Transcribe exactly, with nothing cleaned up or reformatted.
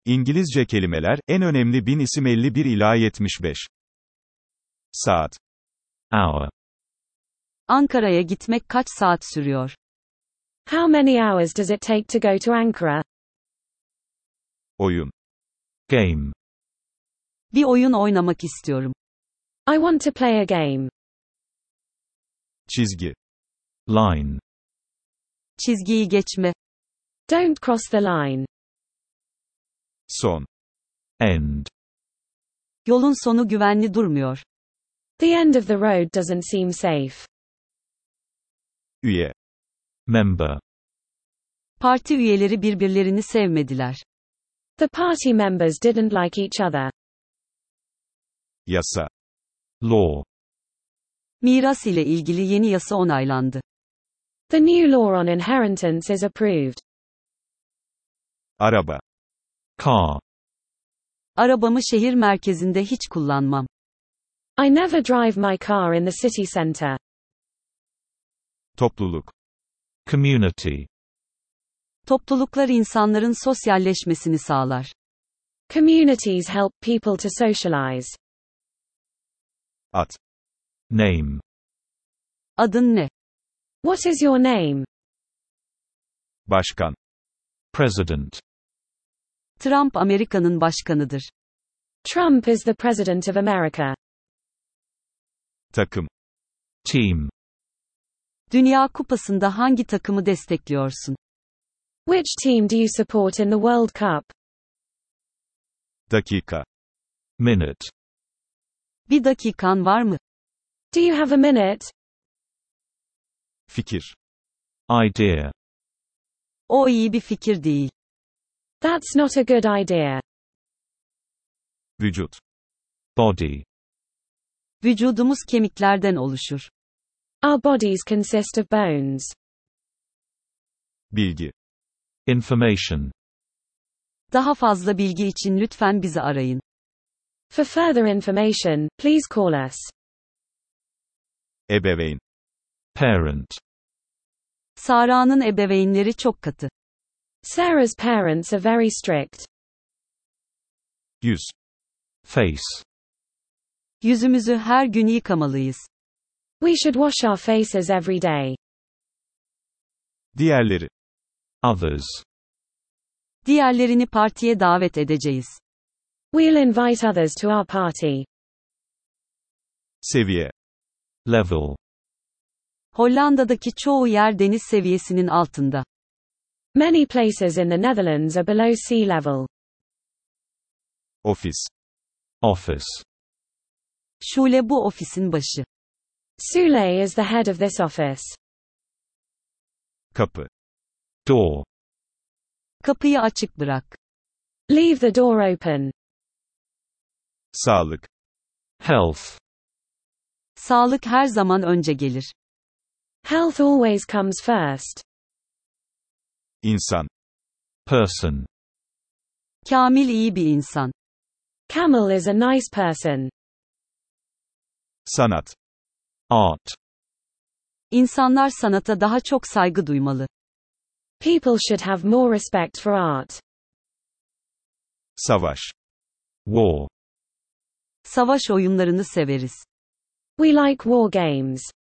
İngilizce kelimeler, en önemli bin isim elli bir ila yetmiş beş. Saat. Hour. Ankara'ya gitmek kaç saat sürüyor? How many hours does it take to go to Ankara? Oyun. Game. Bir oyun oynamak istiyorum. I want to play a game. Çizgi. Line. Çizgiyi geçme. Don't cross the line. Son. End. Yolun sonu güvenli durmuyor. The end of the road doesn't seem safe. Üye. Member. Parti üyeleri birbirlerini sevmediler. The party members didn't like each other. Yasa. Law. Miras ile ilgili yeni yasa onaylandı. The new law on inheritance is approved. Araba. Car. Arabamı şehir merkezinde hiç kullanmam. I never drive my car in the city center. Topluluk. Community. Topluluklar insanların sosyalleşmesini sağlar. Communities help people to socialize. At. Name. Adın ne? What is your name? Başkan. President. Trump Amerika'nın başkanıdır. Trump is the president of America. Takım. Team. Dünya Kupası'nda hangi takımı destekliyorsun? Which team do you support in the World Cup? Dakika. Minute. Bir dakikan var mı? Do you have a minute? Fikir. Idea. O iyi bir fikir değil. That's not a good idea. Vücut. Body. Vücudumuz kemiklerden oluşur. Our bodies consist of bones. Bilgi. Information. Daha fazla bilgi için lütfen bizi arayın. For further information, please call us. Ebeveyn. Parent. Sara'nın ebeveynleri çok katı. Sarah's parents are very strict. Yüz. Face. Yüzümüzü her gün yıkamalıyız. We should wash our faces every day. Diğerleri. Others. Diğerlerini partiye davet edeceğiz. We'll invite others to our party. Seviye. Level. Hollanda'daki çoğu yer deniz seviyesinin altında. Many places in the Netherlands are below sea level. Ofis. Office. Şule bu ofisin başı. Sule is the head of this office. Kapı. Door. Kapıyı açık bırak. Leave the door open. Sağlık. Health. Sağlık her zaman önce gelir. Health always comes first. İnsan. Person. Kamil iyi bir insan. Camel is a nice person. Sanat. Art. İnsanlar sanata daha çok saygı duymalı. People should have more respect for art. Savaş. War. Savaş oyunlarını severiz. We like war games.